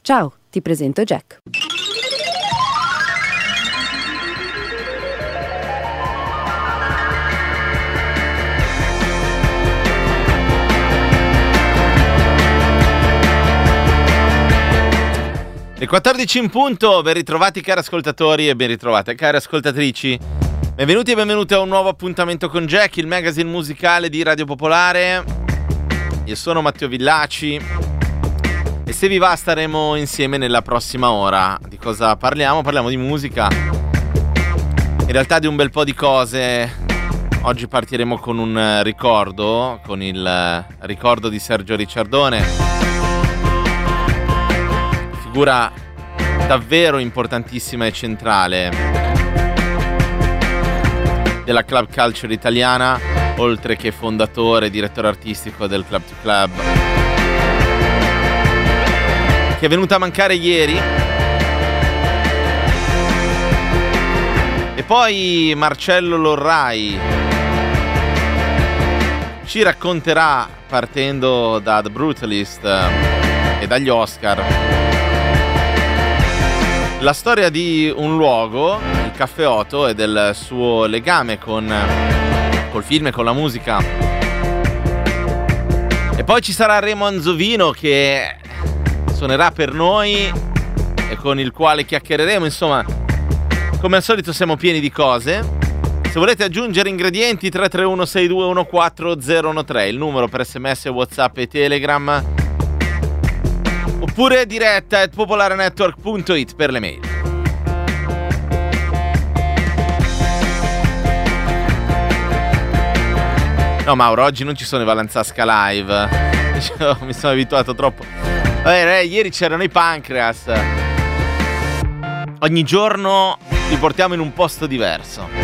Ciao, ti presento Jack. Le 14 in punto, ben ritrovati cari ascoltatori e ben ritrovate cari ascoltatrici. Benvenuti e benvenute a un nuovo appuntamento con Jack, il magazine musicale di Radio Popolare. Io sono Matteo Villaci e se vi va staremo insieme nella prossima ora. Di cosa parliamo? Parliamo di musica, in realtà di un bel po' di cose. Oggi partiremo con un ricordo, con il ricordo di Sergio Ricciardone, figura davvero importantissima e centrale della club culture italiana, oltre che fondatore e direttore artistico del Club to Club, che è venuta a mancare ieri. E poi Marcello Lorrai ci racconterà, partendo da The Brutalist e dagli Oscar, la storia di un luogo, il Caffè Oto, e del suo legame col film e con la musica. E poi ci sarà Remo Anzovino che suonerà per noi e con il quale chiacchiereremo. Insomma, come al solito siamo pieni di cose. Se volete aggiungere ingredienti, 331-6214-013, il numero per SMS, WhatsApp e Telegram. Oppure diretta at popolarenetwork.it per le mail. No Mauro, oggi non ci sono i Valanzasca live. Mi sono abituato troppo. Ieri c'erano i Pancreas. Ogni giorno li portiamo in un posto diverso.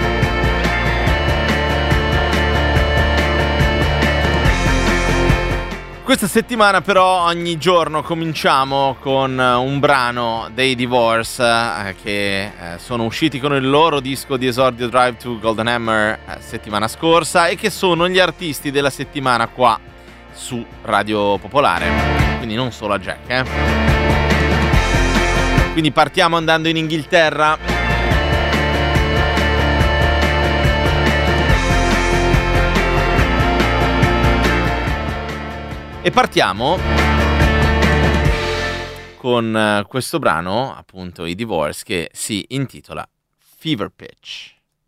Questa settimana però ogni giorno cominciamo con un brano dei Divorce che sono usciti con il loro disco di esordio Drive to Golden Hammer settimana scorsa e che sono gli artisti della settimana qua su Radio Popolare, quindi non solo a Jack. Quindi partiamo andando in Inghilterra. E partiamo con questo brano, appunto i Divorce, che si intitola Fever Pitch.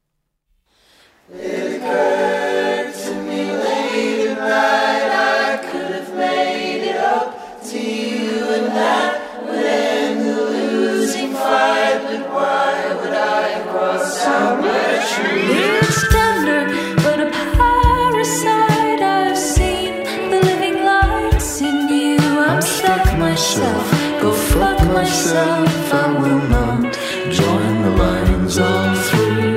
It occurred to me late at night I could have made it up to you, and that would end the losing fight, but why would I cross out my tree? It's tender, but a parasite I've seen the living lights in you. I'm stuck myself, go fuck myself. I will not join the lines all through.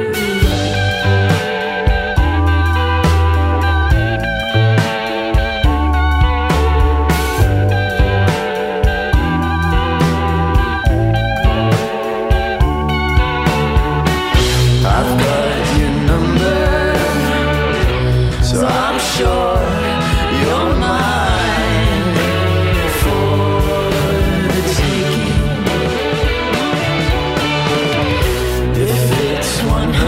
One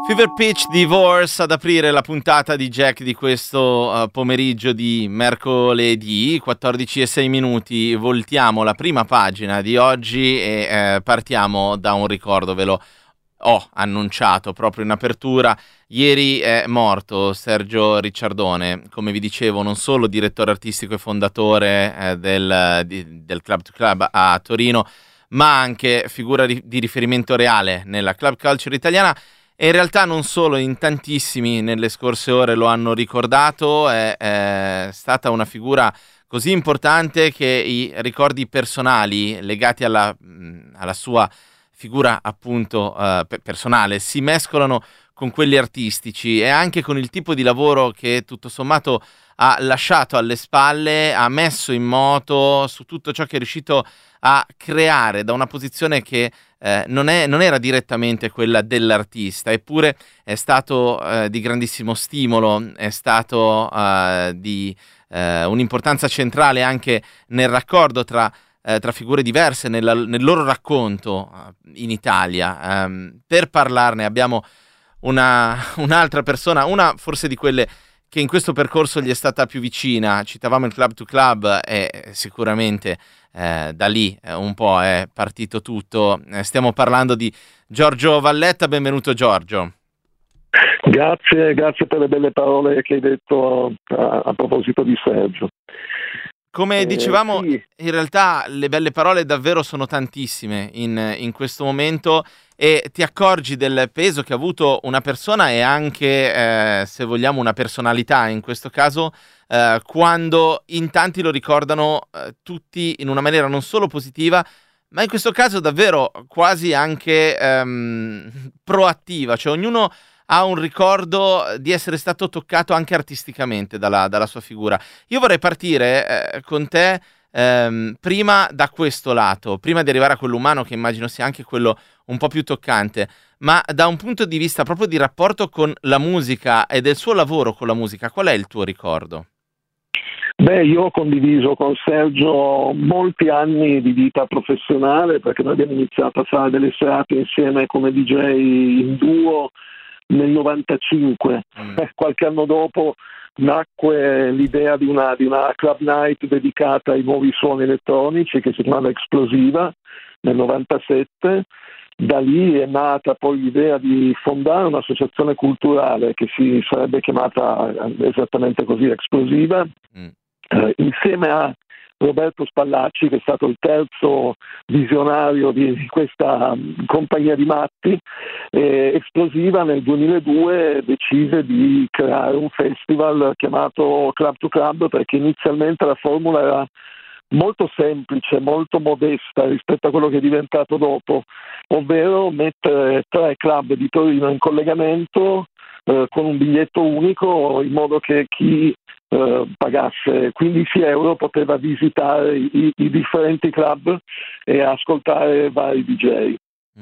Fever Pitch Divorce ad aprire la puntata di Jack di questo pomeriggio di mercoledì, 14:06. Voltiamo la prima pagina di oggi e partiamo da un ricordo, ve lo ho annunciato proprio in apertura. Ieri è morto Sergio Ricciardone, come vi dicevo, non solo direttore artistico e fondatore del Club to Club a Torino, ma anche figura di riferimento reale nella club culture italiana. E in realtà non solo, in tantissimi nelle scorse ore lo hanno ricordato, è stata una figura così importante che i ricordi personali legati alla sua figura appunto personale si mescolano con quelli artistici e anche con il tipo di lavoro che tutto sommato ha lasciato alle spalle, ha messo in moto su tutto ciò che è riuscito a creare da una posizione che non era direttamente quella dell'artista, eppure è stato di grandissimo stimolo, è stato di un'importanza centrale anche nel raccordo tra figure diverse nel loro racconto in Italia. Per parlarne abbiamo un'altra persona, una forse di quelle che in questo percorso gli è stata più vicina. Citavamo il Club to Club e sicuramente da lì un po' è partito tutto. Stiamo parlando di Giorgio Valletta. Benvenuto Giorgio. Grazie per le belle parole che hai detto a proposito di Sergio. Come dicevamo, sì. In realtà le belle parole davvero sono tantissime in questo momento e ti accorgi del peso che ha avuto una persona e anche, se vogliamo, una personalità in questo caso, quando in tanti lo ricordano tutti in una maniera non solo positiva, ma in questo caso davvero quasi anche proattiva, cioè ognuno ha un ricordo di essere stato toccato anche artisticamente dalla sua figura. Io vorrei partire con te prima da questo lato, prima di arrivare a quello umano, che immagino sia anche quello un po' più toccante, ma da un punto di vista proprio di rapporto con la musica e del suo lavoro con la musica, qual è il tuo ricordo? Beh, io ho condiviso con Sergio molti anni di vita professionale, perché noi abbiamo iniziato a fare delle serate insieme come DJ in duo nel 95. Qualche anno dopo nacque l'idea di una club night dedicata ai nuovi suoni elettronici che si chiamava Explosiva nel 97. Da lì è nata poi l'idea di fondare un'associazione culturale che si sarebbe chiamata esattamente così, Explosiva, insieme a Roberto Spallacci, che è stato il terzo visionario di questa compagnia di matti. Explosiva nel 2002 decise di creare un festival chiamato Club to Club, perché inizialmente la formula era molto semplice, molto modesta rispetto a quello che è diventato dopo, ovvero mettere 3 club di Torino in collegamento con un biglietto unico, in modo che chi pagasse 15 euro poteva visitare i differenti club e ascoltare vari DJ.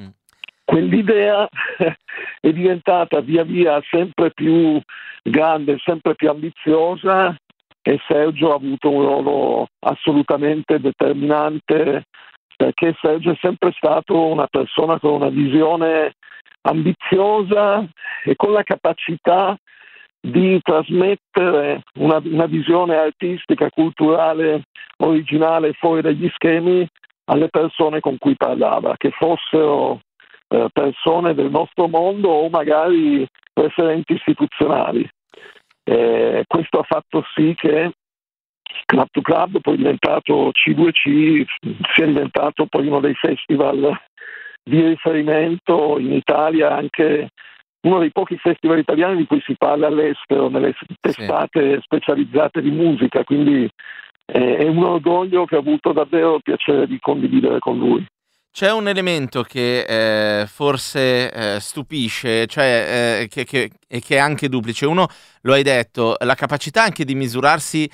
Quell'idea è diventata via via sempre più grande, sempre più ambiziosa, e Sergio ha avuto un ruolo assolutamente determinante, perché Sergio è sempre stato una persona con una visione ambiziosa e con la capacità di trasmettere una visione artistica, culturale, originale, fuori dagli schemi alle persone con cui parlava, che fossero persone del nostro mondo o magari referenti istituzionali. Questo ha fatto sì che Club to Club, poi diventato C2C, sia diventato poi uno dei festival di riferimento in Italia, anche uno dei pochi festival italiani di cui si parla all'estero, nelle testate specializzate di musica, quindi è un orgoglio che ho avuto davvero il piacere di condividere con lui. C'è un elemento che forse stupisce, cioè che è anche duplice. Uno, lo hai detto, la capacità anche di misurarsi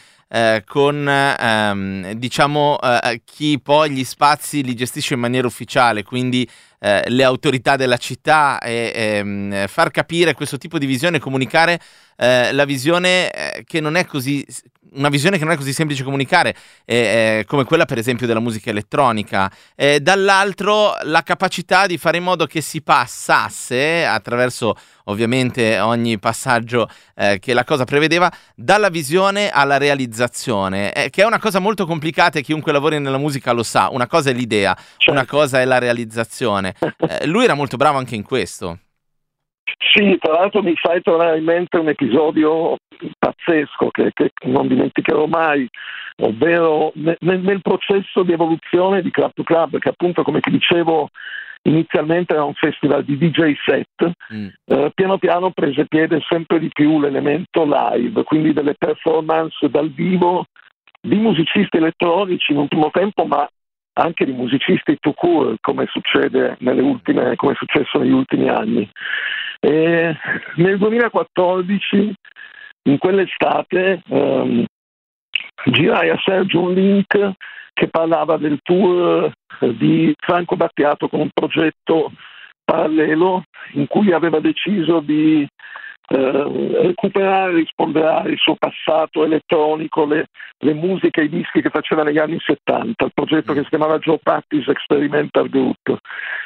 con diciamo chi poi gli spazi li gestisce in maniera ufficiale, quindi le autorità della città, e far capire questo tipo di visione, comunicare la visione che non è così una visione che non è così semplice comunicare, come quella per esempio della musica elettronica, dall'altro la capacità di fare in modo che si passasse attraverso ovviamente ogni passaggio che la cosa prevedeva, dalla visione alla realizzazione, che è una cosa molto complicata e chiunque lavori nella musica lo sa. Una cosa è l'idea, una cosa è la realizzazione. Lui era molto bravo anche in questo. Sì, tra l'altro mi fai tornare in mente un episodio pazzesco che non dimenticherò mai, ovvero nel processo di evoluzione di Club to Club, che appunto, come ti dicevo, inizialmente era un festival di DJ set, piano piano prese piede sempre di più l'elemento live, quindi delle performance dal vivo di musicisti elettronici in un primo tempo, ma anche di musicisti tout court, come succede come è successo negli ultimi anni. E nel 2014, in quell'estate, girai a Sergio un link che parlava del tour di Franco Battiato con un progetto parallelo in cui aveva deciso di recuperare e rispolverare il suo passato elettronico, le musiche e i dischi che faceva negli anni 70, il progetto che si chiamava Joe Patti's Experimental Group.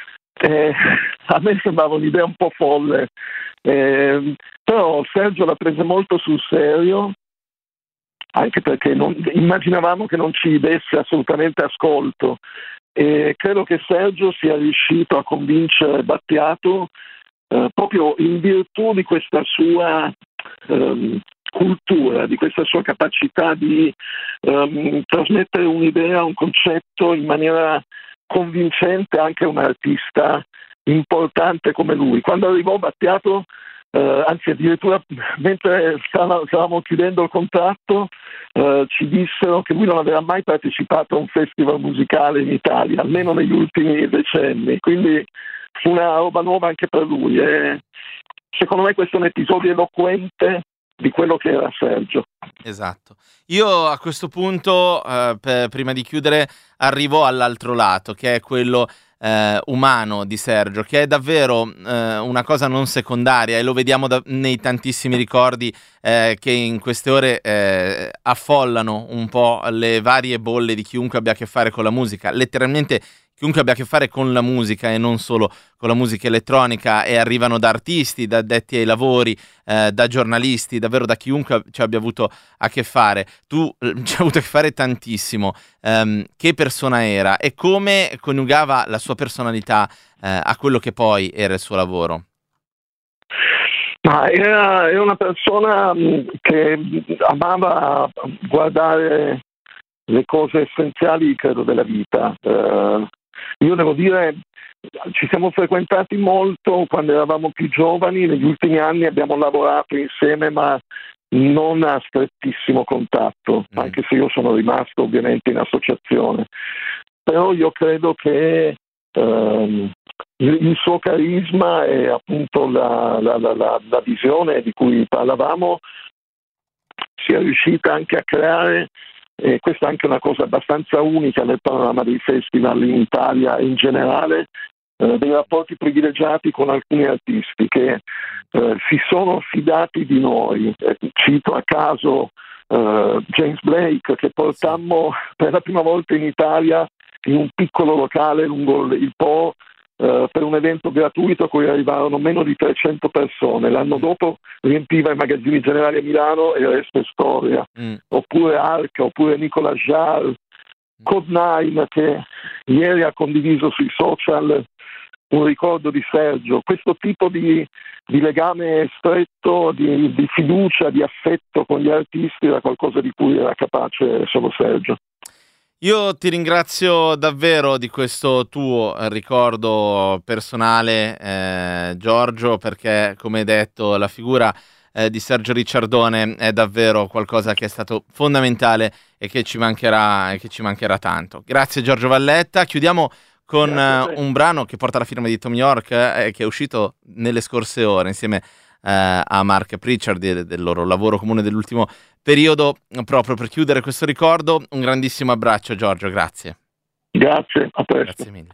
A me sembrava un'idea un po' folle, però Sergio la prese molto sul serio, anche perché immaginavamo che non ci desse assolutamente ascolto, e credo che Sergio sia riuscito a convincere Battiato proprio in virtù di questa sua cultura, di questa sua capacità di trasmettere un'idea, un concetto in maniera convincente anche a un artista importante come lui. Quando arrivò Battiato, anzi addirittura mentre stavamo chiudendo il contratto, ci dissero che lui non aveva mai partecipato a un festival musicale in Italia, almeno negli ultimi decenni, quindi fu una roba nuova anche per lui, e secondo me questo è un episodio eloquente di quello che era Sergio. Esatto. Io a questo punto, prima di chiudere, arrivo all'altro lato, che è quello umano di Sergio, che è davvero una cosa non secondaria, e lo vediamo nei tantissimi ricordi che in queste ore affollano un po' le varie bolle di chiunque abbia a che fare con la musica, letteralmente chiunque abbia a che fare con la musica e non solo con la musica elettronica, e arrivano da artisti, da addetti ai lavori, da giornalisti, davvero da chiunque ci abbia avuto a che fare. Tu ci hai avuto a che fare tantissimo. Che persona era e come coniugava la sua personalità a quello che poi era il suo lavoro? Ma era una persona che amava guardare le cose essenziali, credo, della vita. Io devo dire, ci siamo frequentati molto quando eravamo più giovani, negli ultimi anni abbiamo lavorato insieme, ma non a strettissimo contatto, anche se io sono rimasto ovviamente in associazione. Però io credo che il suo carisma e appunto la visione di cui parlavamo sia riuscita anche a creare, e questa è anche una cosa abbastanza unica nel panorama dei festival in Italia e in generale, dei rapporti privilegiati con alcuni artisti che si sono fidati di noi. Cito a caso James Blake, che portammo per la prima volta in Italia in un piccolo locale lungo il Po per un evento gratuito a cui arrivarono meno di 300 persone. L'anno dopo riempiva i magazzini generali a Milano e il resto è storia. Oppure Arca, oppure Nicolas Jarre, Code9, che ieri ha condiviso sui social un ricordo di Sergio. Questo tipo di legame stretto, di fiducia, di affetto con gli artisti era qualcosa di cui era capace solo Sergio. Io ti ringrazio davvero di questo tuo ricordo personale, Giorgio, perché, come hai detto, la figura di Sergio Ricciardone è davvero qualcosa che è stato fondamentale e che ci mancherà tanto. Grazie Giorgio Valletta. Chiudiamo con un brano che porta la firma di Thom Yorke, che è uscito nelle scorse ore insieme a Mark Pritchard, del loro lavoro comune dell'ultimo periodo, proprio per chiudere questo ricordo. Un grandissimo abbraccio Giorgio, grazie. Grazie, a presto. Grazie mille.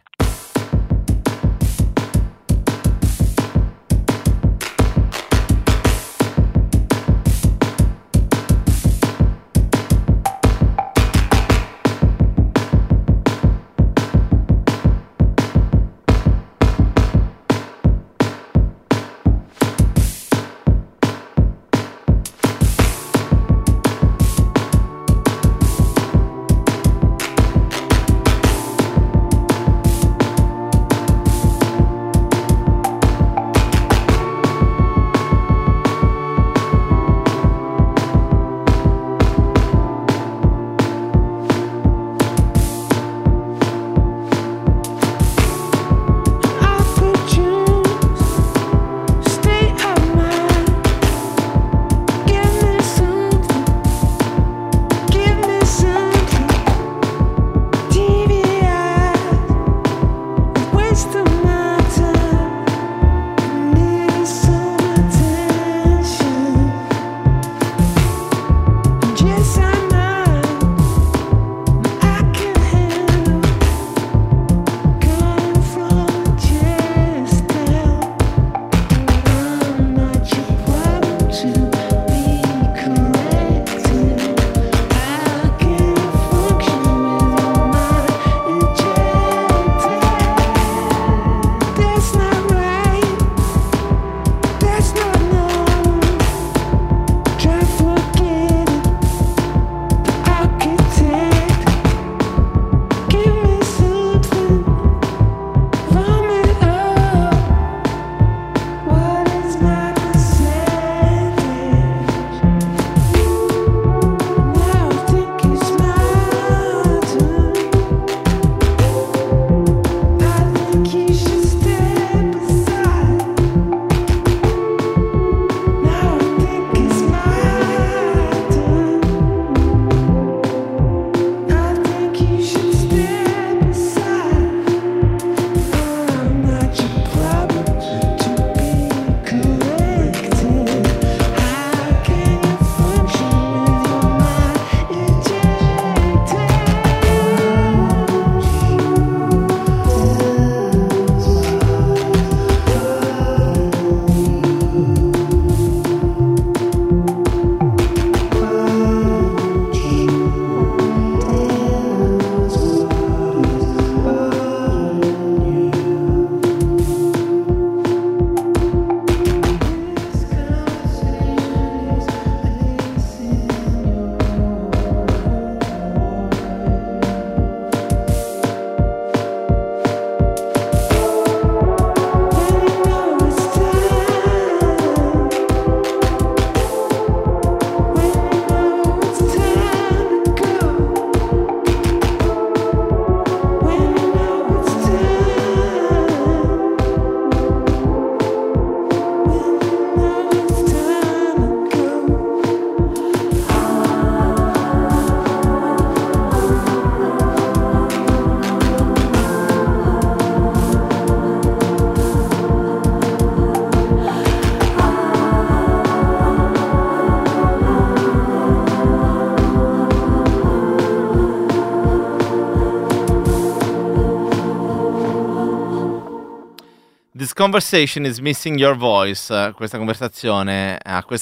This conversation is missing your voice. Questa conversazione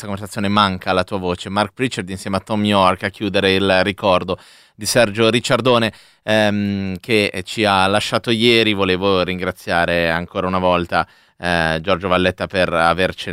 manca la tua voce. Mark Pritchard insieme a Tom York a chiudere il ricordo di Sergio Ricciardone, che ci ha lasciato ieri. Volevo ringraziare ancora una volta Giorgio Valletta per averci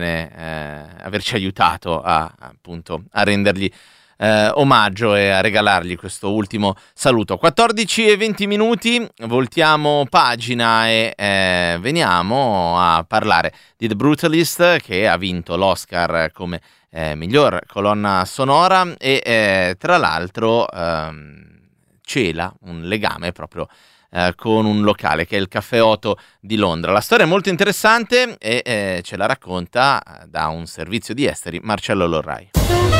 aiutato appunto a rendergli omaggio e a regalargli questo ultimo saluto. 14:20, voltiamo pagina e veniamo a parlare di The Brutalist, che ha vinto l'Oscar come miglior colonna sonora e tra l'altro cela un legame proprio con un locale che è il Caffè Oto di Londra. La storia è molto interessante e ce la racconta da un servizio di esteri Marcello Lorrai.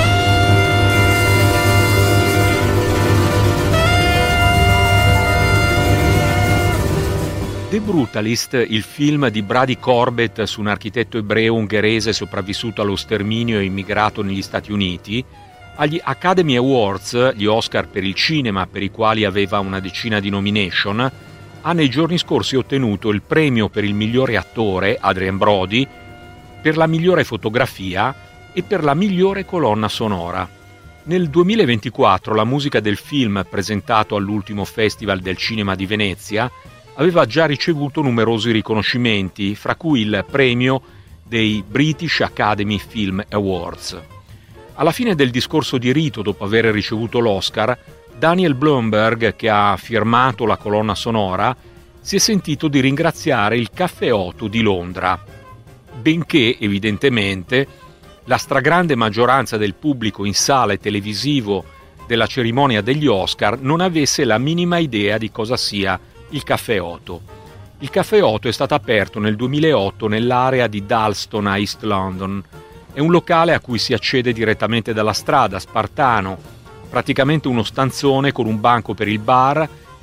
The Brutalist, il film di Brady Corbett su un architetto ebreo ungherese sopravvissuto allo sterminio e immigrato negli Stati Uniti, agli Academy Awards, gli Oscar per il cinema per i quali aveva una decina di nomination, ha nei giorni scorsi ottenuto il premio per il migliore attore, Adrien Brody, per la migliore fotografia e per la migliore colonna sonora. Nel 2024 la musica del film, presentato all'ultimo Festival del Cinema di Venezia, aveva già ricevuto numerosi riconoscimenti, fra cui il premio dei British Academy Film Awards. Alla fine del discorso di rito, dopo aver ricevuto l'Oscar, Daniel Blumberg, che ha firmato la colonna sonora, si è sentito di ringraziare il Caffè Oto di Londra, benché, evidentemente, la stragrande maggioranza del pubblico in sala e televisivo della cerimonia degli Oscar non avesse la minima idea di cosa sia il Caffè Oto. Il Caffè Oto è stato aperto nel 2008 nell'area di Dalston a East London. È un locale a cui si accede direttamente dalla strada, spartano, praticamente uno stanzone con un banco per il bar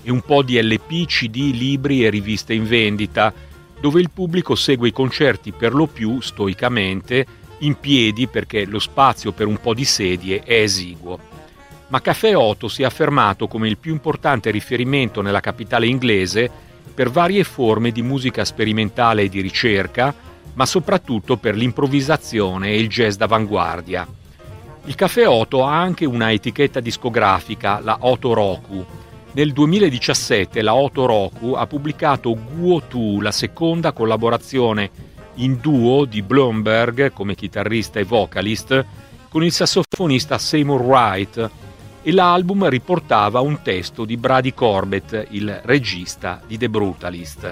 e un po' di LP, CD, libri e riviste in vendita, dove il pubblico segue i concerti per lo più stoicamente, in piedi perché lo spazio per un po' di sedie è esiguo. Ma Caffè Oto si è affermato come il più importante riferimento nella capitale inglese per varie forme di musica sperimentale e di ricerca, ma soprattutto per l'improvvisazione e il jazz d'avanguardia. Il Caffè Oto ha anche una etichetta discografica, la Oto Roku. Nel 2017 la Oto Roku ha pubblicato Guo Tu, la seconda collaborazione in duo di Blomberg come chitarrista e vocalist con il sassofonista Seymour Wright, e l'album riportava un testo di Brady Corbett, il regista di The Brutalist.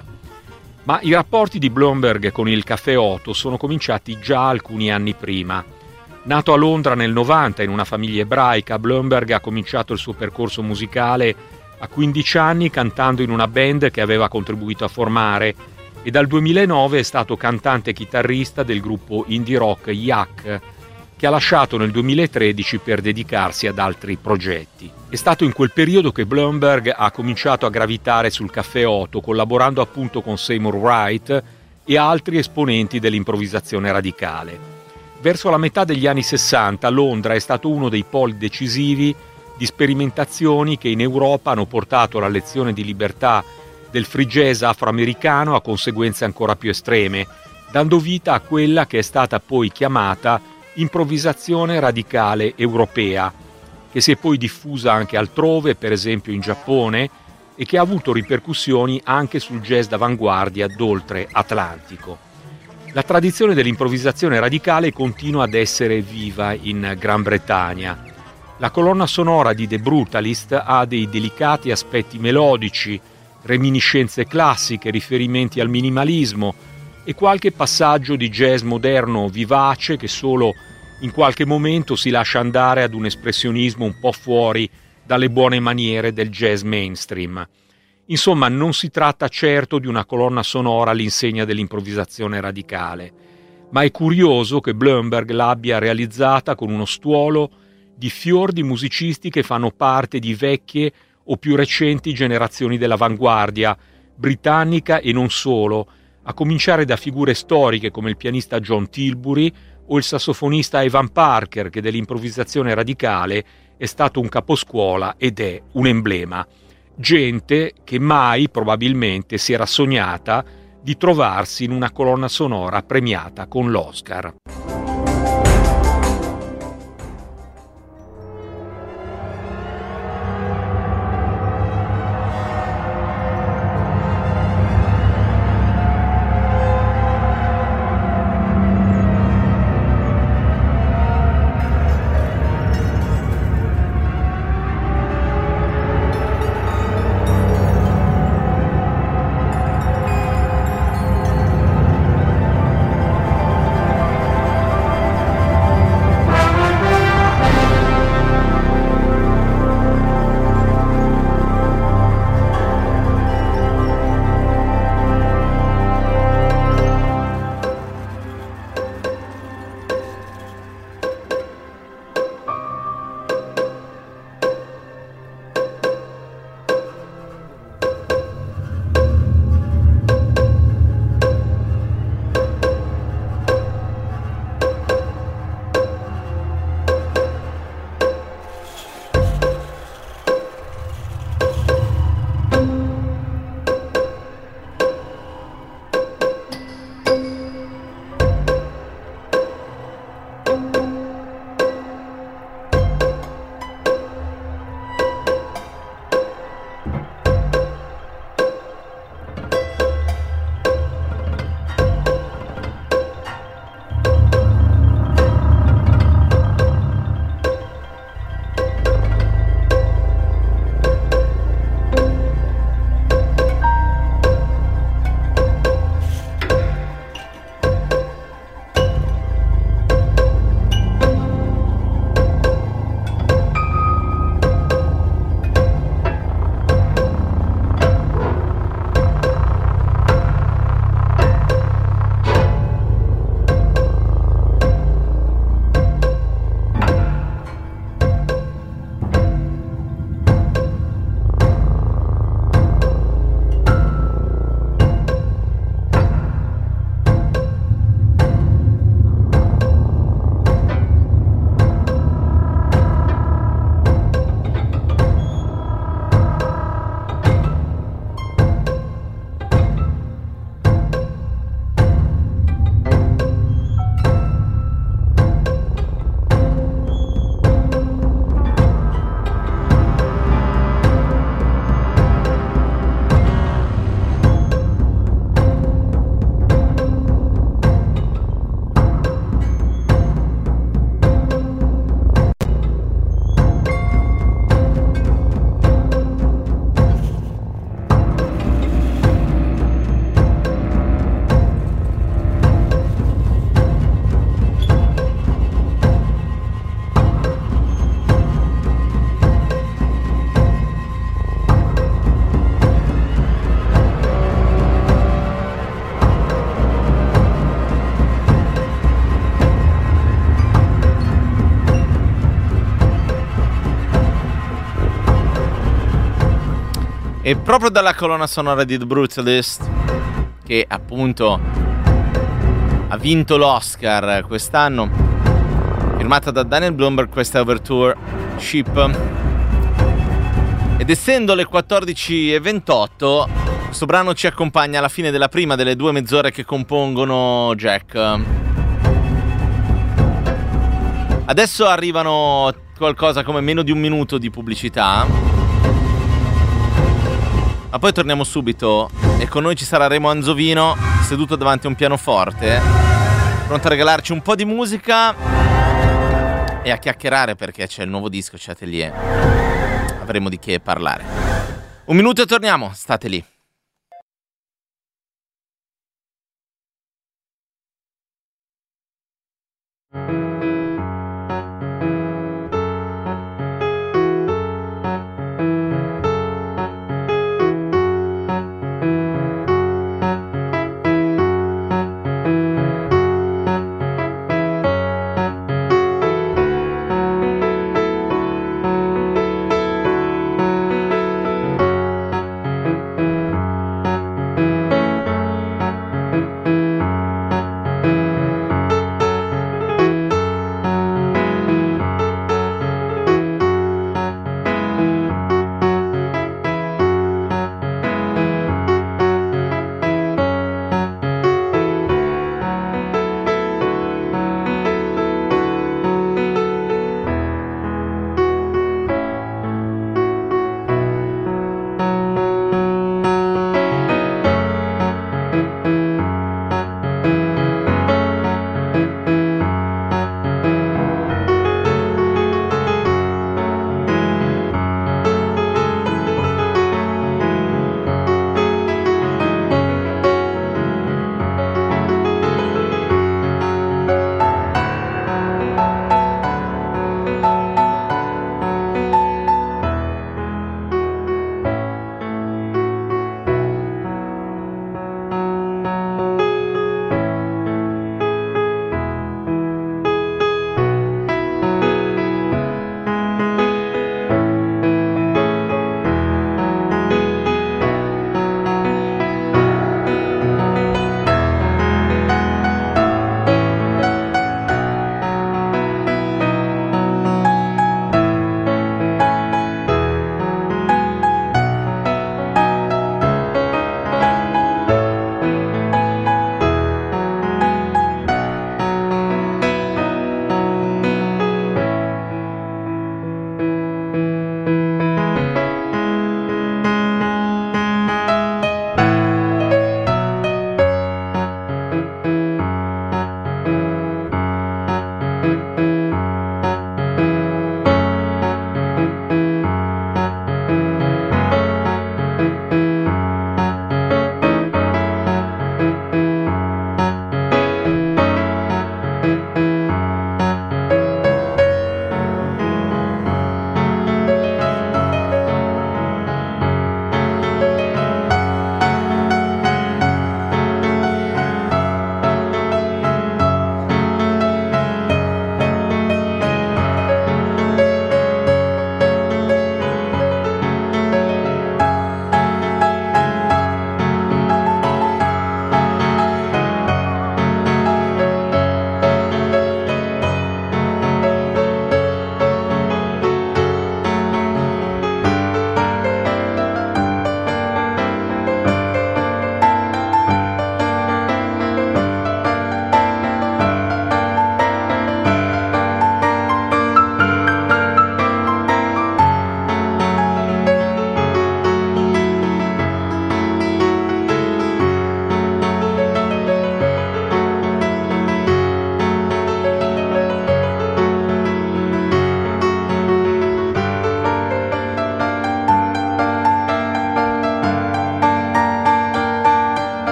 Ma i rapporti di Blomberg con il Caffè Oto sono cominciati già alcuni anni prima. Nato a Londra nel 90 in una famiglia ebraica, Blomberg ha cominciato il suo percorso musicale a 15 anni cantando in una band che aveva contribuito a formare, e dal 2009 è stato cantante e chitarrista del gruppo indie rock Yak, che ha lasciato nel 2013 per dedicarsi ad altri progetti. È stato in quel periodo che Blomberg ha cominciato a gravitare sul Caffè Oto, collaborando appunto con Seymour Wright e altri esponenti dell'improvvisazione radicale. Verso la metà degli anni 60 Londra è stato uno dei poli decisivi di sperimentazioni che in Europa hanno portato alla lezione di libertà del free jazz afroamericano a conseguenze ancora più estreme, dando vita a quella che è stata poi chiamata improvvisazione radicale europea, che si è poi diffusa anche altrove, per esempio in Giappone, e che ha avuto ripercussioni anche sul jazz d'avanguardia d'oltre Atlantico. La tradizione dell'improvvisazione radicale continua ad essere viva in Gran Bretagna. La colonna sonora di The Brutalist ha dei delicati aspetti melodici, reminiscenze classiche, riferimenti al minimalismo e qualche passaggio di jazz moderno vivace che solo in qualche momento si lascia andare ad un espressionismo un po' fuori dalle buone maniere del jazz mainstream. Insomma, non si tratta certo di una colonna sonora all'insegna dell'improvvisazione radicale, ma è curioso che Blomberg l'abbia realizzata con uno stuolo di fior di musicisti che fanno parte di vecchie o più recenti generazioni dell'avanguardia britannica e non solo, a cominciare da figure storiche come il pianista John Tilbury o il sassofonista Evan Parker, che dell'improvvisazione radicale è stato un caposcuola ed è un emblema. Gente che mai probabilmente si era sognata di trovarsi in una colonna sonora premiata con l'Oscar. E proprio dalla colonna sonora di The Brutalist, che appunto ha vinto l'Oscar quest'anno, firmata da Daniel Blumberg, questa Overture Ship. Ed essendo le 14:28, questo brano ci accompagna alla fine della prima delle 2 mezz'ore che compongono Jack. Adesso arrivano qualcosa come meno di un minuto di pubblicità, ma poi torniamo subito e con noi ci sarà Remo Anzovino seduto davanti a un pianoforte, pronto a regalarci un po' di musica e a chiacchierare perché c'è il nuovo disco, c'è Atelier. Avremo di che parlare. Un minuto e torniamo, state lì.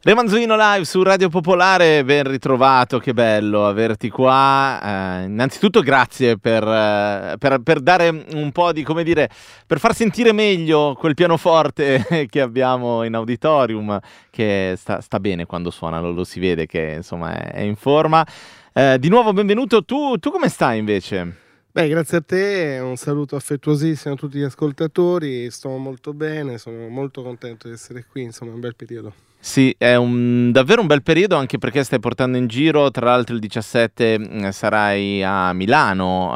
Manzuino live su Radio Popolare, ben ritrovato, che bello averti qua. Innanzitutto grazie per dare un po' di, come dire, per far sentire meglio quel pianoforte che abbiamo in auditorium, che sta bene quando suona, lo si vede che insomma è in forma. Di nuovo benvenuto, tu come stai invece? Beh, grazie a te, un saluto affettuosissimo a tutti gli ascoltatori, sto molto bene, sono molto contento di essere qui, insomma è un bel periodo. Sì, è davvero un bel periodo, anche perché stai portando in giro, tra l'altro il 17 sarai a Milano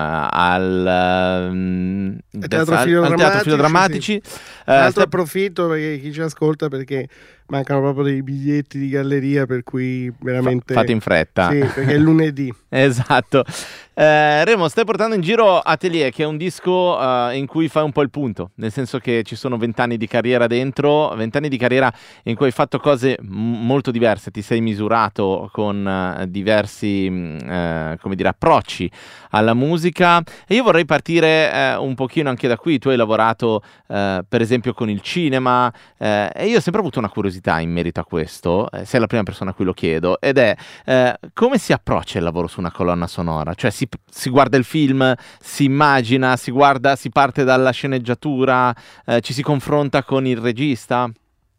al Teatro Filodrammatici. Sì. Tra l'altro approfitto perché chi ci ascolta, perché mancano proprio dei biglietti di galleria, per cui veramente fate in fretta. Sì, perché è lunedì. Esatto. Remo, stai portando in giro Atelier, che è un disco in cui fai un po' il punto, nel senso che ci sono 20 anni di carriera dentro, 20 anni di carriera in cui hai fatto cose molto diverse, ti sei misurato con diversi come dire, approcci alla musica, e io vorrei partire un pochino anche da qui. Tu hai lavorato per esempio con il cinema, e io ho sempre avuto una curiosità in merito a questo, sei la prima persona a cui lo chiedo, ed è come si approccia il lavoro su una colonna sonora? Cioè si guarda il film, si immagina, si parte dalla sceneggiatura, ci si confronta con il regista?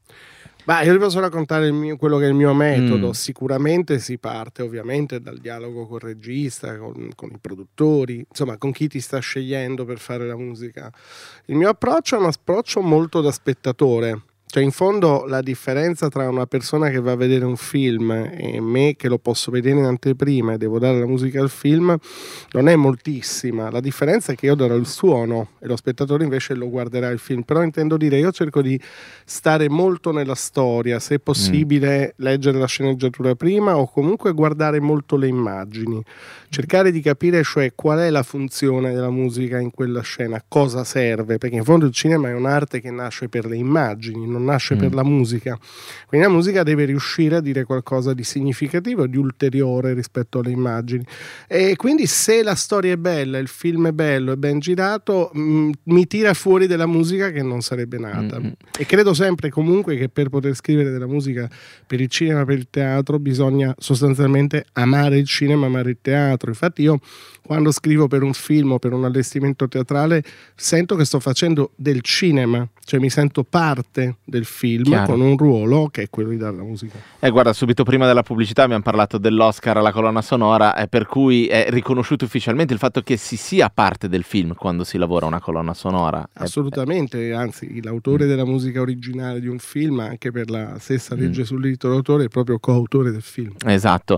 Beh, io vi posso raccontare quello che è il mio metodo. Sicuramente si parte ovviamente dal dialogo col regista, con i produttori, insomma con chi ti sta scegliendo per fare la musica. Il mio approccio è un approccio molto da spettatore. Cioè, in fondo la differenza tra una persona che va a vedere un film e me che lo posso vedere in anteprima e devo dare la musica al film non è moltissima. La differenza è che io darò il suono e lo spettatore invece lo guarderà il film. Però intendo dire, io cerco di stare molto nella storia, se è possibile leggere la sceneggiatura prima o comunque guardare molto le immagini, cercare di capire cioè qual è la funzione della musica in quella scena, cosa serve, perché in fondo il cinema è un'arte che nasce per le immagini, non nasce per la musica, quindi la musica deve riuscire a dire qualcosa di significativo, di ulteriore rispetto alle immagini, e quindi se la storia è bella, il film è bello, è ben girato, mi tira fuori della musica che non sarebbe nata. E credo sempre comunque che per poter scrivere della musica per il cinema, per il teatro, bisogna sostanzialmente amare il cinema, amare il teatro. Infatti io quando scrivo per un film o per un allestimento teatrale sento che sto facendo del cinema, cioè mi sento parte del film. Chiaro. Con un ruolo che è quello di dare la musica. Guarda, subito prima della pubblicità abbiamo parlato dell'Oscar alla colonna sonora, per cui è riconosciuto ufficialmente il fatto che si sia parte del film quando si lavora una colonna sonora. Assolutamente, anzi l'autore della musica originale di un film, anche per la stessa legge sul diritto d'autore, è proprio coautore del film. Esatto.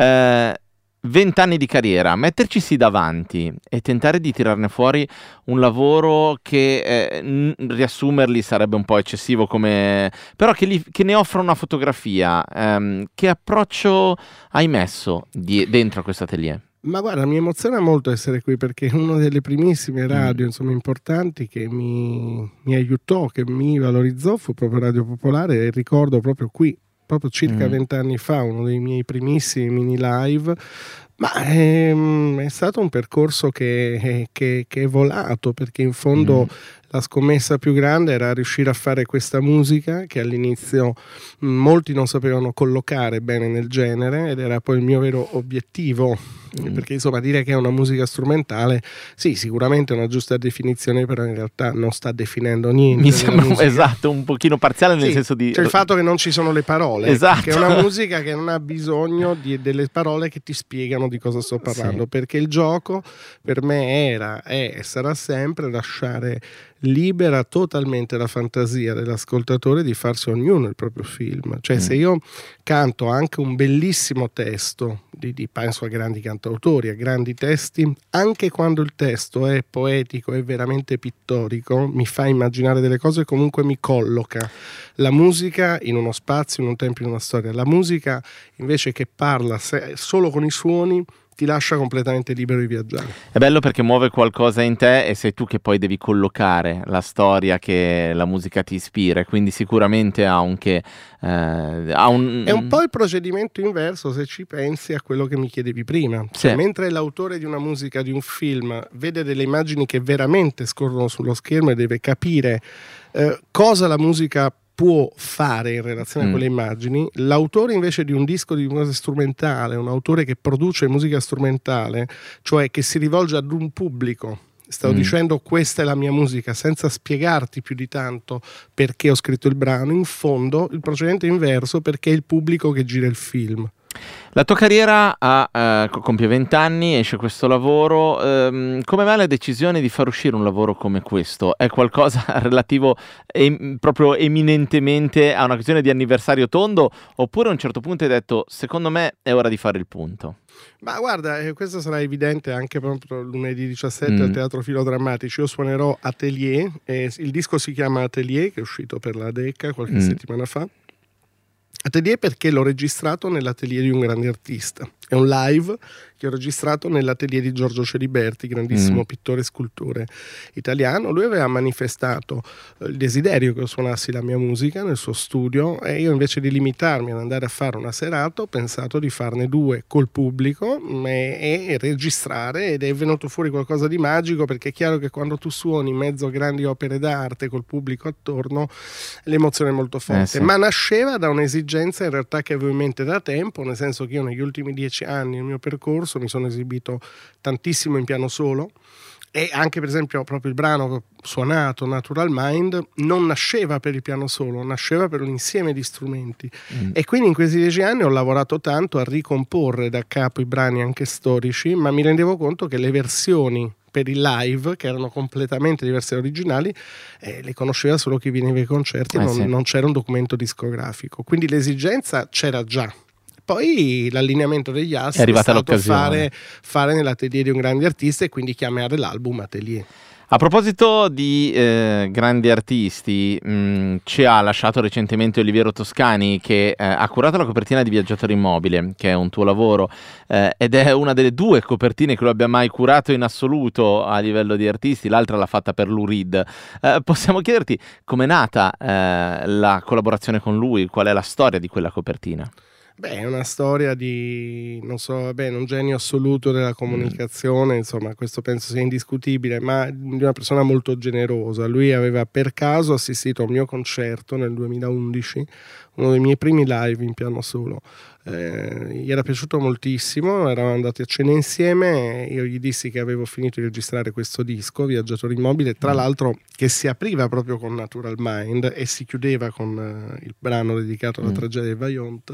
20 anni di carriera, mettercisi davanti e tentare di tirarne fuori un lavoro che riassumerli sarebbe un po' eccessivo, però che ne offra una fotografia. Che approccio hai messo dentro a questo atelier? Ma guarda, mi emoziona molto essere qui, perché una delle primissime radio insomma importanti che mi aiutò, che mi valorizzò, fu proprio Radio Popolare, e ricordo proprio qui, proprio circa 20 anni fa, uno dei miei primissimi mini live. Ma è stato un percorso che è volato, perché in fondo la scommessa più grande era riuscire a fare questa musica che all'inizio molti non sapevano collocare bene nel genere, ed era poi il mio vero obiettivo, perché insomma dire che è una musica strumentale, sì, sicuramente è una giusta definizione, però in realtà non sta definendo niente. Mi sembra esatto, un pochino parziale, nel senso di... C'è il fatto che non ci sono le parole, esatto. Che è una musica che non ha bisogno delle parole che ti spiegano di cosa sto parlando, perché il gioco per me era, è e sarà sempre lasciare libera totalmente la fantasia dell'ascoltatore di farsi ognuno il proprio film. Cioè se io canto anche un bellissimo testo, penso a grandi cantautori, a grandi testi, anche quando il testo è poetico, è veramente pittorico, mi fa immaginare delle cose, comunque mi colloca la musica in uno spazio, in un tempo, in una storia. La musica invece che parla solo con i suoni ti lascia completamente libero di viaggiare. È bello perché muove qualcosa in te e sei tu che poi devi collocare la storia che la musica ti ispira, quindi sicuramente ha un che... È un po' il procedimento inverso, se ci pensi a quello che mi chiedevi prima. Cioè, mentre l'autore di una musica, di un film, vede delle immagini che veramente scorrono sullo schermo e deve capire cosa la musica può fare in relazione a quelle immagini. L'autore invece di un disco di musica strumentale, un autore che produce musica strumentale, cioè che si rivolge ad un pubblico, stavo dicendo questa è la mia musica, senza spiegarti più di tanto perché ho scritto il brano, in fondo il procedimento è inverso, perché è il pubblico che gira il film. La tua carriera compie 20 anni, esce questo lavoro. Come mai la decisione di far uscire un lavoro come questo? È qualcosa relativo proprio eminentemente a una questione di anniversario tondo, oppure a un certo punto hai detto secondo me è ora di fare il punto? Ma guarda, questo sarà evidente anche proprio lunedì 17 al Teatro Filodrammatici. Io suonerò Atelier, il disco si chiama Atelier, che è uscito per la Decca qualche settimana fa. Atelier perché l'ho registrato nell'atelier di un grande artista. È un live che ho registrato nell'atelier di Giorgio Celiberti, grandissimo pittore e scultore italiano. Lui aveva manifestato il desiderio che io suonassi la mia musica nel suo studio, e io invece di limitarmi ad andare a fare una serata ho pensato di farne 2 col pubblico e registrare, ed è venuto fuori qualcosa di magico, perché è chiaro che quando tu suoni in mezzo a grandi opere d'arte col pubblico attorno l'emozione è molto forte, sì. ma nasceva da un'esigenza in realtà che avevo in mente da tempo, nel senso che io negli ultimi 10 anni nel mio percorso mi sono esibito tantissimo in piano solo, e anche per esempio proprio il brano che ho suonato, Natural Mind, non nasceva per il piano solo, nasceva per un insieme di strumenti, e quindi in questi 10 anni ho lavorato tanto a ricomporre da capo i brani anche storici, ma mi rendevo conto che le versioni per il live, che erano completamente diverse dagli originali, le conosceva solo chi veniva ai concerti, non c'era un documento discografico, quindi l'esigenza c'era già. Poi l'allineamento degli assi è stato fare nell'atelier di un grande artista, e quindi chiamare l'album Atelier. A proposito di grandi artisti, ci ha lasciato recentemente Oliviero Toscani, che ha curato la copertina di Viaggiatore Immobile, che è un tuo lavoro, ed è una delle 2 copertine che lui abbia mai curato in assoluto a livello di artisti. L'altra l'ha fatta per Lou Reed. Possiamo chiederti com'è nata la collaborazione con lui? Qual è la storia di quella copertina? Beh, è una storia di, un genio assoluto della comunicazione, insomma, questo penso sia indiscutibile, ma di una persona molto generosa. Lui aveva per caso assistito a un mio concerto nel 2011, uno dei miei primi live in piano solo. Gli era piaciuto moltissimo, eravamo andati a cena insieme, io gli dissi che avevo finito di registrare questo disco, Viaggiatore Immobile, tra l'altro che si apriva proprio con Natural Mind e si chiudeva con il brano dedicato alla tragedia di Vajont,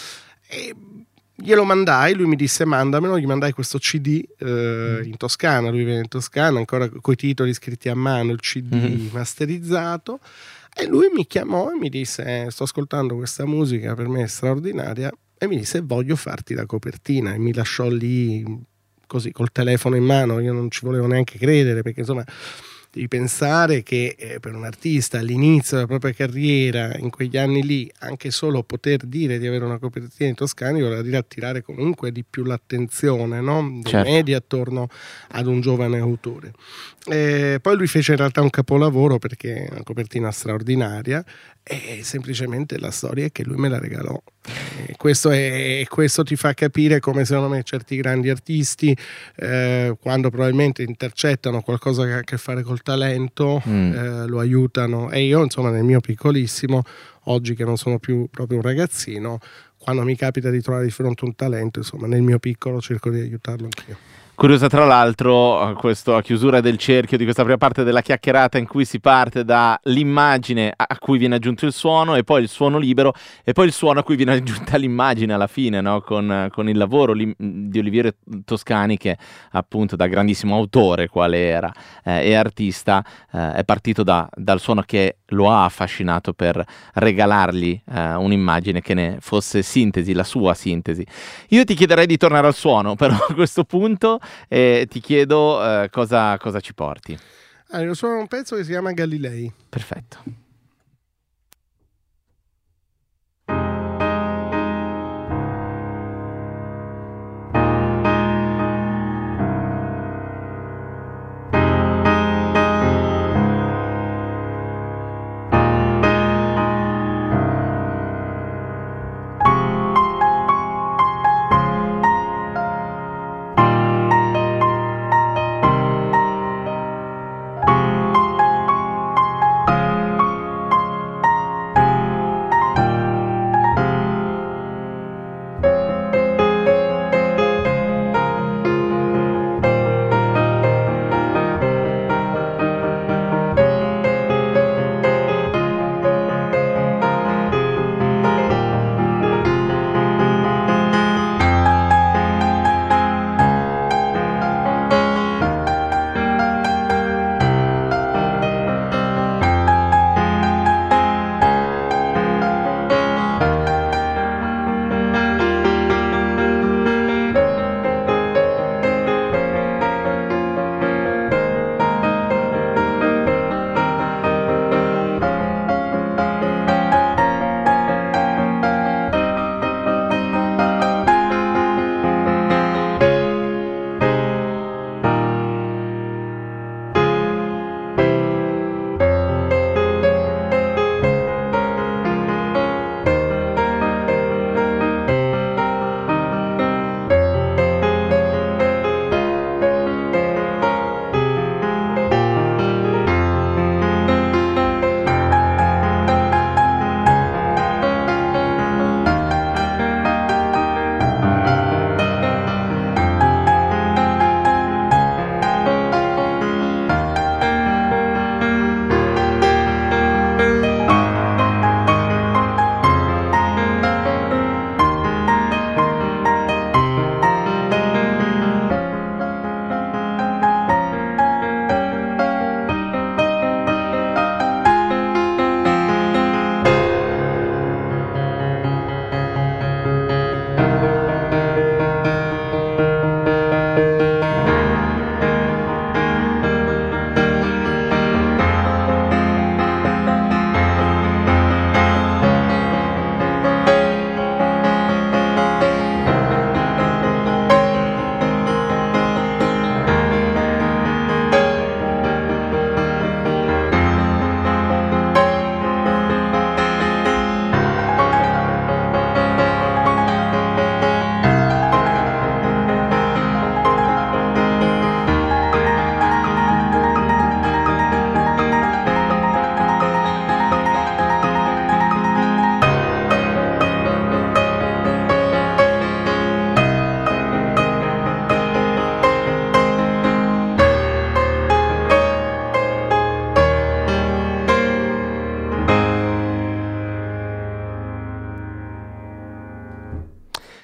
e glielo mandai, lui mi disse mandamelo, gli mandai questo CD in Toscana, lui viene in Toscana, ancora coi titoli scritti a mano, il CD masterizzato, e lui mi chiamò e mi disse sto ascoltando questa musica, per me è straordinaria, e mi disse voglio farti la copertina, e mi lasciò lì così col telefono in mano. Io non ci volevo neanche credere, perché insomma devi pensare che per un artista all'inizio della propria carriera, in quegli anni lì, anche solo poter dire di avere una copertina in Toscani voleva dire attirare comunque di più l'attenzione, no? Dei media attorno ad un giovane autore. Poi lui fece in realtà un capolavoro, perché è una copertina straordinaria, e semplicemente la storia è che lui me la regalò. Questo ti fa capire come secondo me certi grandi artisti quando probabilmente intercettano qualcosa che ha a che fare col talento lo aiutano, e io insomma nel mio piccolissimo, oggi che non sono più proprio un ragazzino, quando mi capita di trovare di fronte un talento, insomma nel mio piccolo cerco di aiutarlo anch'io. Curiosa tra l'altro a chiusura del cerchio di questa prima parte della chiacchierata, in cui si parte dall'immagine a cui viene aggiunto il suono, e poi il suono libero, e poi il suono a cui viene aggiunta l'immagine alla fine, no? Con il lavoro di Oliviero Toscani, che appunto da grandissimo autore quale era e artista è partito dal suono che lo ha affascinato per regalargli un'immagine che ne fosse sintesi, la sua sintesi. Io ti chiederei di tornare al suono però a questo punto, e ti chiedo cosa ci porti. Allora, suono un pezzo che si chiama Galilei. Perfetto.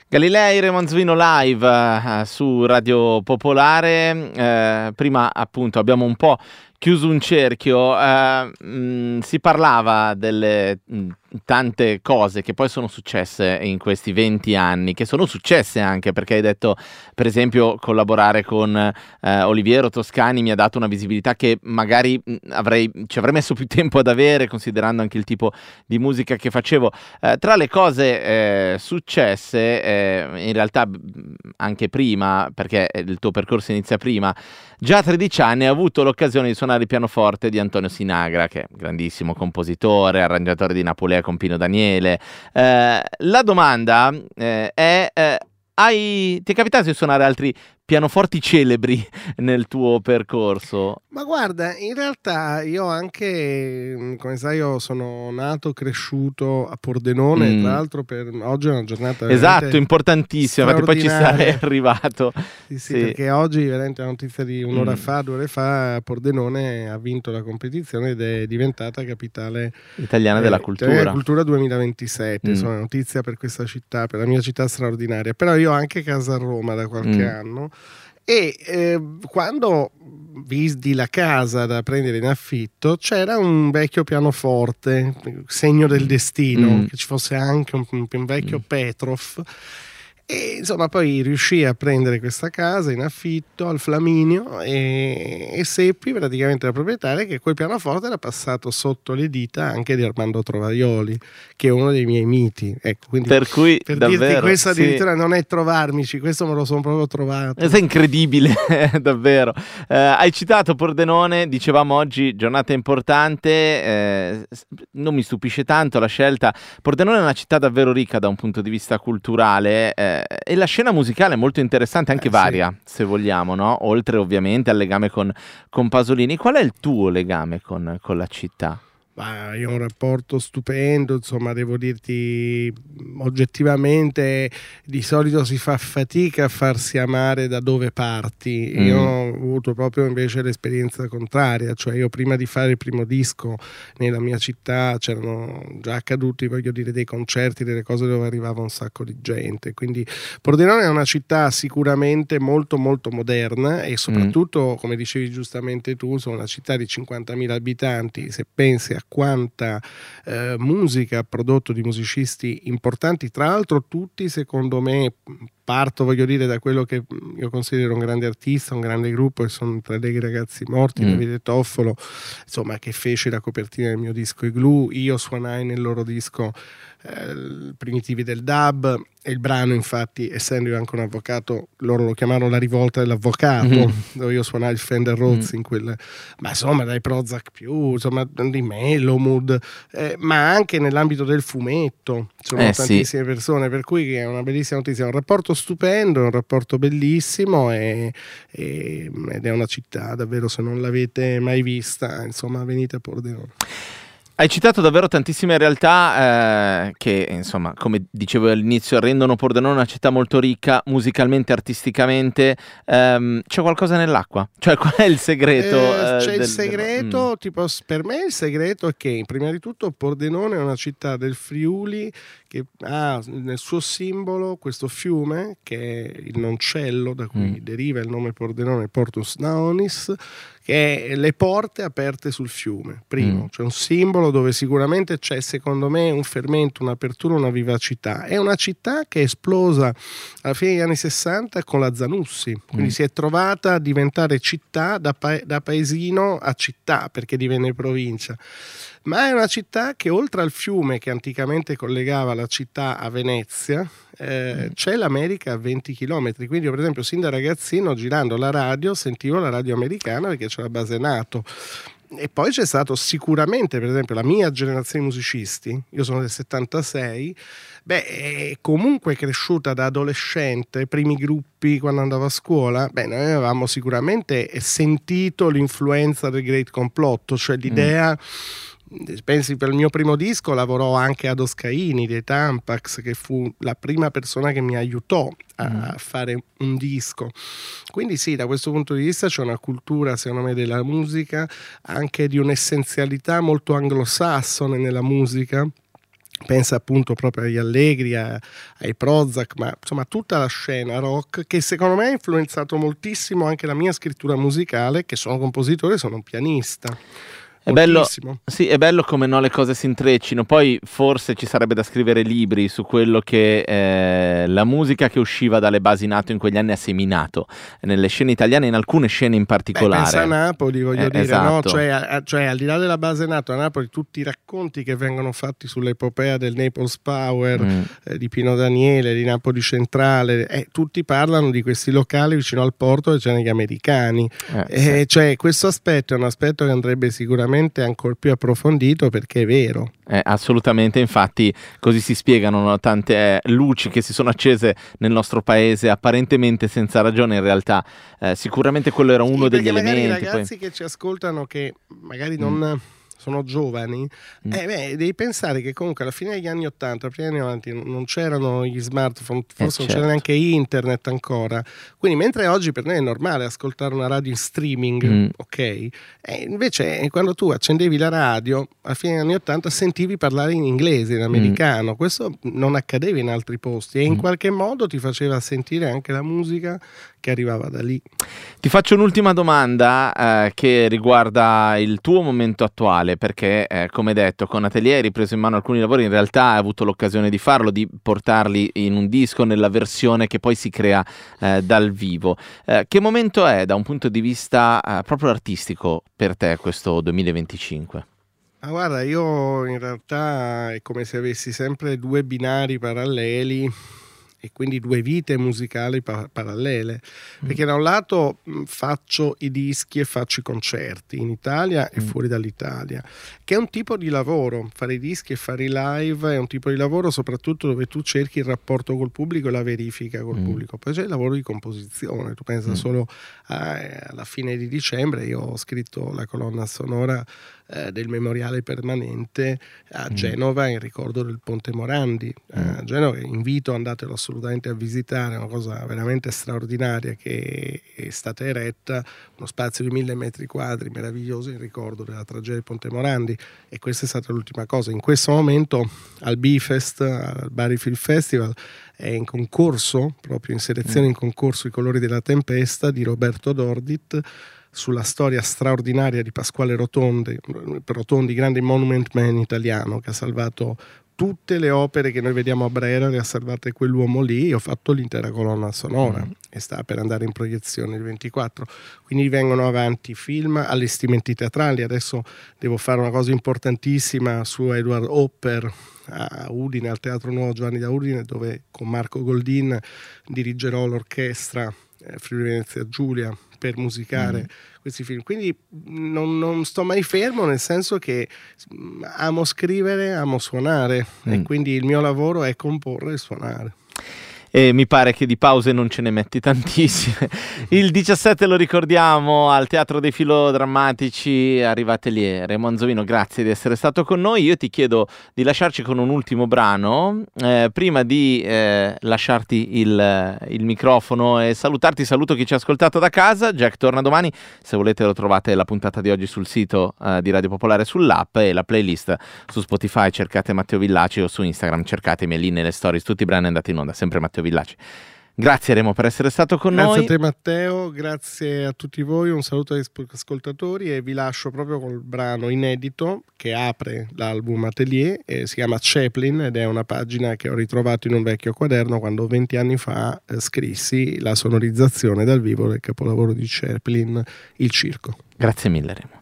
Galilei Remonzvino live su Radio Popolare. Prima appunto abbiamo un po' chiuso un cerchio, si parlava delle tante cose che poi sono successe in questi 20 anni, che sono successe anche perché hai detto, per esempio, collaborare con Oliviero Toscani mi ha dato una visibilità che magari ci avrei messo più tempo ad avere, considerando anche il tipo di musica che facevo. Tra le cose successe, in realtà anche prima, perché il tuo percorso inizia prima, già a 13 anni hai avuto l'occasione di suonare il pianoforte di Antonio Sinagra, che è un grandissimo compositore, arrangiatore di Napolea con Pino Daniele. La domanda è, ti è capitato di suonare altri pianoforti celebri nel tuo percorso? Ma guarda, in realtà io anche, come sai, io sono nato, cresciuto a Pordenone, tra l'altro oggi è una giornata esatto, importantissima, infatti poi ci sarei arrivato. Sì, perché oggi, veramente, la notizia di un'ora fa, 2 ore fa, Pordenone ha vinto la competizione ed è diventata capitale italiana della cultura. Cultura 2027, insomma, notizia per questa città, per la mia città straordinaria. Però io ho anche casa a Roma da qualche anno. E quando vidi la casa da prendere in affitto c'era un vecchio pianoforte, segno del destino, che ci fosse anche un vecchio Petrov. E insomma poi riuscii a prendere questa casa in affitto al Flaminio e seppi praticamente da proprietaria che quel pianoforte era passato sotto le dita anche di Armando Trovaioli, che è uno dei miei miti. Ecco, quindi per cui per davvero, dirti questo addirittura non è trovarmici, questo me lo sono proprio trovato. È incredibile, davvero. Hai citato Pordenone, dicevamo oggi giornata importante, non mi stupisce tanto la scelta. Pordenone è una città davvero ricca da un punto di vista culturale, e la scena musicale è molto interessante, anche varia, se vogliamo, no? Oltre ovviamente al legame con Pasolini. Qual è il tuo legame con la città? Io ho un rapporto stupendo, insomma, devo dirti, oggettivamente di solito si fa fatica a farsi amare da dove parti. Io ho avuto proprio invece l'esperienza contraria, cioè io prima di fare il primo disco nella mia città c'erano già accaduti, voglio dire, dei concerti, delle cose dove arrivava un sacco di gente, quindi Pordenone è una città sicuramente molto molto moderna e soprattutto, come dicevi giustamente tu, sono una città di 50.000 abitanti. Se pensi a quanta musica ha prodotto di musicisti importanti, tra l'altro tutti, secondo me, parto, voglio dire, da quello che io considero un grande artista, un grande gruppo, che sono i Tre Allegri Ragazzi Morti, Davide Toffolo, insomma, che fece la copertina del mio disco I Glue. Io suonai nel loro disco Primitivi del Dub, e il brano, infatti, essendo io anche un avvocato, loro lo chiamarono La rivolta dell'avvocato, dove io suonai il Fender Rhodes in quel, ma insomma, dai Prozac più, insomma, di Melomood, ma anche nell'ambito del fumetto sono tantissime persone, per cui è una bellissima notizia, un rapporto stupendo, un rapporto bellissimo ed è una città davvero, se non l'avete mai vista, insomma, venite a Pordenone. Hai citato davvero tantissime realtà che, insomma, come dicevo all'inizio, rendono Pordenone una città molto ricca musicalmente, artisticamente. C'è qualcosa nell'acqua? Cioè, qual è il segreto? C'è il segreto, tipo, per me il segreto è che, prima di tutto, Pordenone è una città del Friuli che ha nel suo simbolo questo fiume, che è il Noncello, da cui deriva il nome Pordenone, Portus Naonis, che è le porte aperte sul fiume. Primo, c'è un simbolo dove sicuramente c'è, secondo me, un fermento, un'apertura, una vivacità. È una città che è esplosa alla fine degli anni 60 con la Zanussi, quindi si è trovata a diventare città da paesino a città, perché divenne provincia. Ma è una città che, oltre al fiume che anticamente collegava la città a Venezia, c'è l'America a 20 chilometri. Quindi io, per esempio, sin da ragazzino, girando la radio, sentivo la radio americana perché c'è la base NATO. E poi c'è stato sicuramente, per esempio, la mia generazione di musicisti, io sono del 76, è comunque cresciuta da adolescente, primi gruppi quando andavo a scuola, noi avevamo sicuramente sentito l'influenza del Great Complotto, cioè l'idea... Pensi, per il mio primo disco lavorò anche Ado Scaini dei Tampax, che fu la prima persona che mi aiutò a fare un disco. Quindi sì, da questo punto di vista c'è una cultura, secondo me, della musica, anche di un'essenzialità molto anglosassone nella musica, pensa appunto proprio agli Allegri, ai Prozzak, ma insomma tutta la scena rock, che secondo me ha influenzato moltissimo anche la mia scrittura musicale, che sono compositore, sono un pianista. È bello, sì, è bello come le cose si intreccino. Poi forse ci sarebbe da scrivere libri su quello che la musica che usciva dalle basi NATO in quegli anni ha seminato nelle scene italiane, in alcune scene in particolare. Pensa a Napoli, voglio dire, esatto. no? Cioè al di là della base NATO, a Napoli tutti i racconti che vengono fatti sull'epopea del Naples Power, di Pino Daniele, di Napoli Centrale, tutti parlano di questi locali vicino al porto dove c'erano gli americani. Sì. Cioè questo aspetto è un aspetto che andrebbe sicuramente ancora più approfondito, perché è vero. Assolutamente, infatti così si spiegano tante luci che si sono accese nel nostro paese apparentemente senza ragione, in realtà sicuramente quello era uno degli elementi. I ragazzi che ci ascoltano, che magari non sono giovani, devi pensare che comunque alla fine degli anni 80, prima degli anni 90 non c'erano gli smartphone, forse non c'era neanche internet ancora, quindi mentre oggi per noi è normale ascoltare una radio in streaming, ok? Invece quando tu accendevi la radio alla fine degli anni 80 sentivi parlare in inglese, in americano, questo non accadeva in altri posti e in qualche modo ti faceva sentire anche la musica che arrivava da lì. Ti faccio un'ultima domanda che riguarda il tuo momento attuale, perché come detto con Atelier hai ripreso in mano alcuni lavori, in realtà hai avuto l'occasione di farlo, di portarli in un disco nella versione che poi si crea dal vivo. Che momento è da un punto di vista proprio artistico per te questo 2025? Guarda, io in realtà è come se avessi sempre due binari paralleli e quindi due vite musicali parallele, perché da un lato faccio i dischi e faccio i concerti in Italia e fuori dall'Italia, che è un tipo di lavoro. Fare i dischi e fare i live è un tipo di lavoro soprattutto dove tu cerchi il rapporto col pubblico e la verifica col pubblico. Poi c'è il lavoro di composizione, tu pensa solo alla fine di dicembre io ho scritto la colonna sonora del memoriale permanente a Genova in ricordo del Ponte Morandi. A Genova invito, andatelo assolutamente a visitare, è una cosa veramente straordinaria che è stata eretta, uno spazio di 1000 metri quadri meraviglioso in ricordo della tragedia del Ponte Morandi, e questa è stata l'ultima cosa. In questo momento al Bifest, al Bari Film Festival, è in concorso, proprio in selezione in concorso, I colori della tempesta di Roberto Dordit, sulla storia straordinaria di Pasquale Rotondi, grande monument man italiano che ha salvato tutte le opere che noi vediamo a Brera, le ha salvate quell'uomo lì. Io ho fatto l'intera colonna sonora e sta per andare in proiezione il 24, quindi vengono avanti film, allestimenti teatrali. Adesso devo fare una cosa importantissima su Edward Hopper a Udine, al Teatro Nuovo Giovanni da Udine, dove con Marco Goldin dirigerò l'orchestra Friuli Venezia Giulia per musicare questi film. Quindi non sto mai fermo, nel senso che amo scrivere, amo suonare e quindi il mio lavoro è comporre e suonare. E mi pare che di pause non ce ne metti tantissime. Il 17 lo ricordiamo al Teatro dei Filodrammatici, arriva Atelier. Remo Anzovino, grazie di essere stato con noi. Io ti chiedo di lasciarci con un ultimo brano prima di lasciarti il microfono e salutarti. Saluto chi ci ha ascoltato da casa. Jack torna domani, se volete lo trovate la puntata di oggi sul sito di Radio Popolare, sull'app, e la playlist su Spotify. Cercate Matteo Villaci, o su Instagram cercatemi lì nelle stories, tutti i brani andati in onda, sempre Matteo Villaci. Grazie Remo per essere stato con noi. Grazie a te Matteo, grazie a tutti voi, un saluto agli ascoltatori e vi lascio proprio col brano inedito che apre l'album Atelier, si chiama Chaplin ed è una pagina che ho ritrovato in un vecchio quaderno quando 20 anni fa scrissi la sonorizzazione dal vivo del capolavoro di Chaplin, Il Circo. Grazie mille Remo.